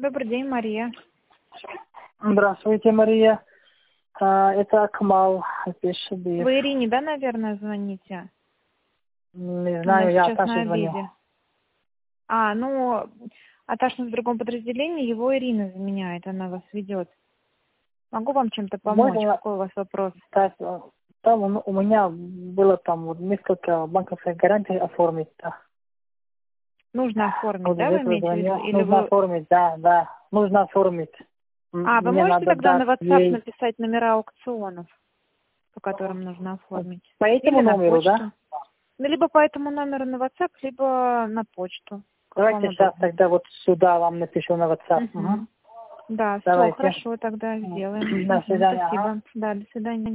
Добрый день, Мария. Здравствуйте, Мария. Это Акмал Пешебир. Вы Ирине, да, наверное, звоните? Не Она знаю, я сейчас на Таше звоню. обеде. Аташин в другом подразделении, его Ирина заменяет, она вас ведет. Могу вам чем-то помочь? Можно Какой у вас вопрос? там у меня было там вот несколько банковских гарантий оформить. Да. Нужно оформить, Вот да, из вы этого имеете в виду? звоню. Или Нужно вы... оформить, да. Нужно оформить. Вы Мне можете надо тогда на дать WhatsApp ей. написать номера аукционов, по которым нужно оформить? По этому Или на номеру, почту? да? Ну, либо по этому номеру на WhatsApp, либо на почту. Как Давайте вам сейчас удобно. тогда вот сюда вам напишу на WhatsApp. Мгм. Да, все, Давайте. хорошо, тогда сделаем. До свидания. Ага. Спасибо. Да, до свидания.